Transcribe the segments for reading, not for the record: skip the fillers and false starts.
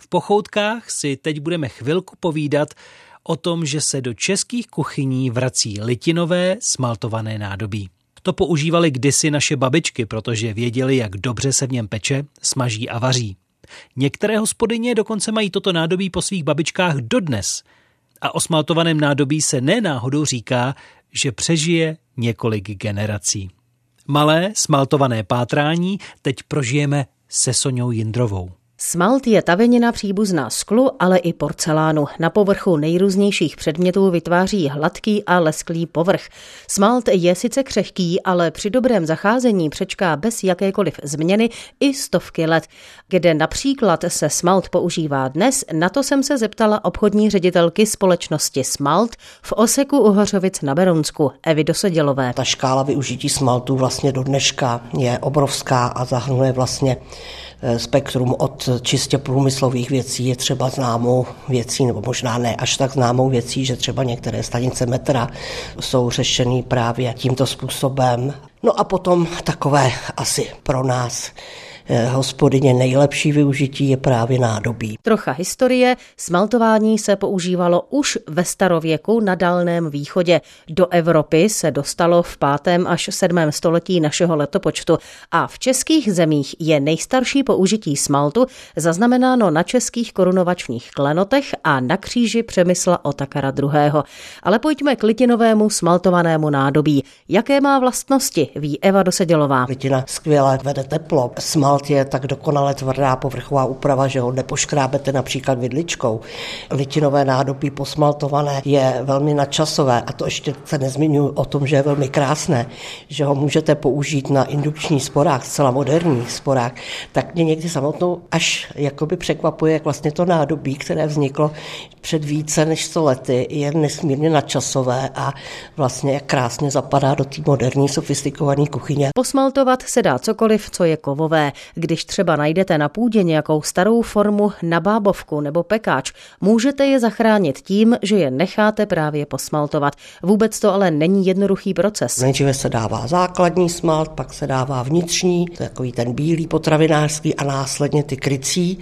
Pochoutkách si teď budeme chvilku povídat o tom, že se do českých kuchyní vrací litinové smaltované nádobí. To používali kdysi naše babičky, protože věděli, jak dobře se v něm peče, smaží a vaří. Některé hospodyně dokonce mají toto nádobí po svých babičkách dodnes. A o smaltovaném nádobí se nenáhodou říká, že přežije několik generací. Malé smaltované pátrání teď prožijeme se Soňou Jindrovou. Smalt je tavenina příbuzná sklu, ale i porcelánu. Na povrchu nejrůznějších předmětů vytváří hladký a lesklý povrch. Smalt je sice křehký, ale při dobrém zacházení přečká bez jakékoliv změny i stovky let. Kde například se smalt používá dnes, na to jsem se zeptala obchodní ředitelky společnosti Smalt v Oseku u Hořovic na Berounsku, Evy Dosedělové. Ta škála využití smaltu vlastně do dneška je obrovská a zahrnuje vlastně spektrum od čistě průmyslových věcí je třeba známou věcí, nebo možná ne až tak známou věcí, že třeba některé stanice metra jsou řešeny právě tímto způsobem. No a potom takové asi pro nás hospodyně nejlepší využití je právě nádobí. Trocha historie. Smaltování se používalo už ve starověku na Dálném východě. Do Evropy se dostalo v 5. až 7. století našeho letopočtu a v českých zemích je nejstarší použití smaltu zaznamenáno na českých korunovačních klenotech a na kříži Přemysla Otakara II. Ale pojďme k litinovému smaltovanému nádobí. Jaké má vlastnosti, ví Eva Dosedělová. Litina skvěle vede teplo. Smalt je tak dokonale tvrdá povrchová úprava, že ho nepoškrábete například vidličkou. Litinové nádobí posmaltované je velmi nadčasové a to ještě se nezmiňuji o tom, že je velmi krásné, že ho můžete použít na indukční sporách, zcela moderních sporách. Tak mě někdy samotnou až jakoby překvapuje, jak vlastně to nádobí, které vzniklo před více než 100 lety, je nesmírně nadčasové a vlastně jak krásně zapadá do té moderní, sofistikované kuchyně. Posmaltovat se dá cokoliv, co je kovové. Když třeba najdete na půdě nějakou starou formu na bábovku nebo pekáč, můžete je zachránit tím, že je necháte právě posmaltovat. Vůbec to ale není jednoduchý proces. Nejdříve se dává základní smalt, pak se dává vnitřní, takový ten bílý potravinářský a následně ty krycí.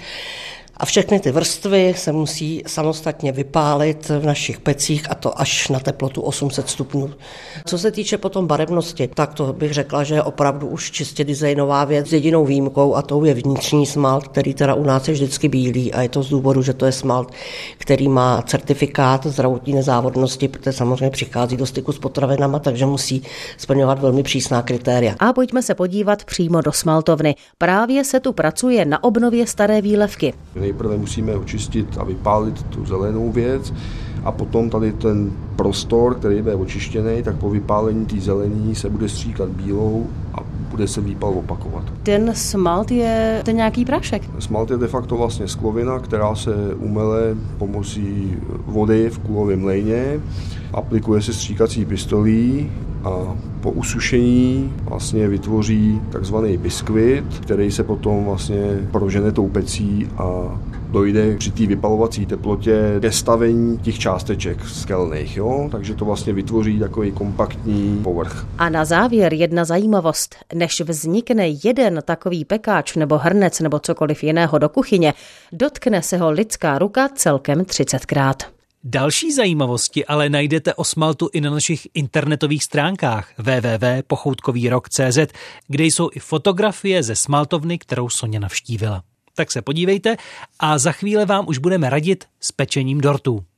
A všechny ty vrstvy se musí samostatně vypálit v našich pecích a to až na teplotu 800 stupňů. Co se týče potom barevnosti, tak to bych řekla, že je opravdu už čistě designová věc s jedinou výjimkou a tou je vnitřní smalt, který teda u nás je vždycky bílý a je to z důvodu, že to je smalt, který má certifikát zdravotní nezávadnosti, protože samozřejmě přichází do styku s potravinama, takže musí splňovat velmi přísná kritéria. A pojďme se podívat přímo do smaltovny. Právě se tu pracuje na obnově staré výlevky. Nejprve musíme očistit a vypálit tu zelenou věc a potom tady ten prostor, který bude očištěný, tak po vypálení té zelení se bude stříkat bílou a bude se výpal opakovat. Ten smalt je ten nějaký prášek? Smalt je de facto vlastně sklovina, která se umele pomocí vody v kulovém mlejně, aplikuje se stříkací pistolí a po usušení vlastně vytvoří takzvaný biskvit, který se potom vlastně prožene tou pecí a dojde při té vypalovací teplotě ke stavení těch částeček skelných, jo? Takže to vlastně vytvoří takový kompaktní povrch. A na závěr jedna zajímavost. Než vznikne jeden takový pekáč nebo hrnec nebo cokoliv jiného do kuchyně, dotkne se ho lidská ruka celkem 30krát. Další zajímavosti ale najdete o smaltu i na našich internetových stránkách www.pochoutkovýrok.cz, kde jsou i fotografie ze smaltovny, kterou Soňa navštívila. Tak se podívejte a za chvíli vám už budeme radit s pečením dortů.